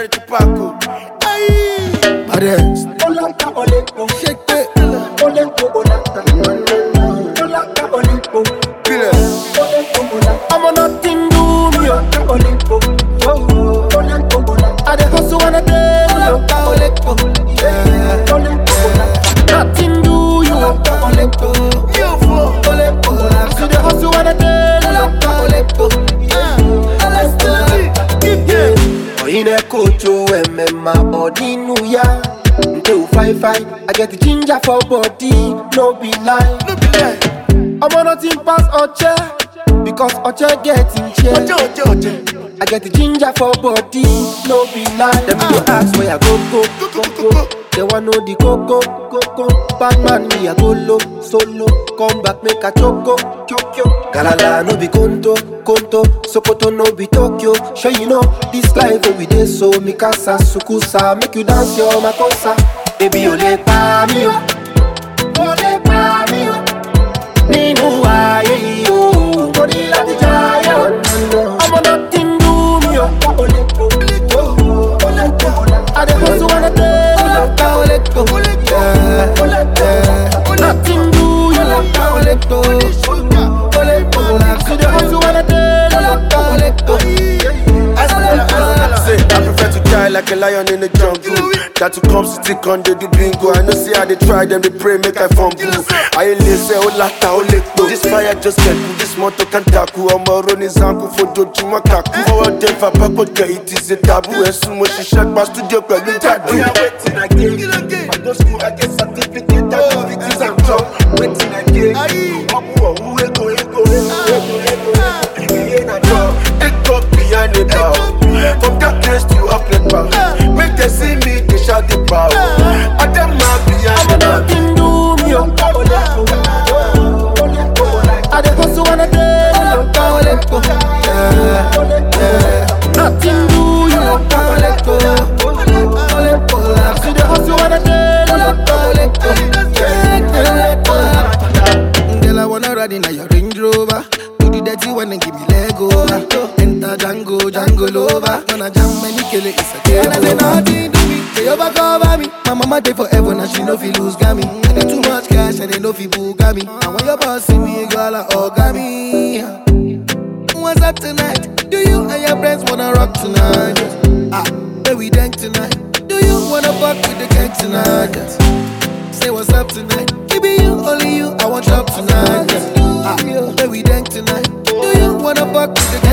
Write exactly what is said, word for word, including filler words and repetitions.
J Tupac. Aye. Arrest. Shake it. I'm on nothing do me. I dey hustle on a day. Nothing do you. You fool. See the hustle on a day. Oh, in a coach, oh, M M A, body new ya. Until five five, I get the ginger for body. No be lie, no be lie. I'm on nothing past Oche, because Oche get in chair. Oche, Oche, Oche. I get the ginger for body. No be lie. Them go ask where I go, go, go, go. They want know the coco, coco. Batman me a go low, solo. Come back make a choco, choco. Galala no be conto, conto. Sokoto no be Tokyo. Sure you know this life where we dey so. Mikasa, sukusa, make you dance your makosa. Baby ole pa mi o, ole pa mi o. Ninu aye yo, body like the giant. I'm on nothing do me o. I dey hustle on a day. Nothing do you like to let go. See the hustle on a day. Say I prefer to die like a lion in the jungle. That to come city con they do bingo. I know see how they try them, they pray make I fumble. I ain't listen, oh lata, oh let go. This fire just get me, this motor can tackle. I'm a running zanku for doju makaku. For a day for pako get it is a taboo. As soon as she shut my studio, girl, you tattoo. We are waiting again. I go school, I get certificate, activities and job. Waiting again. I'm who we go, we go, we go, we go. We ain't a job. Take up behind the bar. From that place to up the bar. Make them see me, they shout the power. I them not behind the bar. Nothing do me, oh. I dey hustle on a day. Nothing do you, see the hustle on a day. Girl, I wanna ride in a your Range Rover. Do the dirty one and give me leg over. Enter Django, Django Lover. Gonna jam many kill it, it's a game. And I say nothing to me, they overcover me. My mama dey forever, now she no fi lose gammy. I get too much cash and they no fi bugami. And when your boss see me, girl, I orgami. What's up tonight? Do you and your friends wanna rock tonight? Ah, where we dank tonight? Do you wanna fuck with the gang tonight? Say what's up tonight? Maybe you, only you, I want up tonight. Ah, where we dank tonight? Do you wanna fuck with the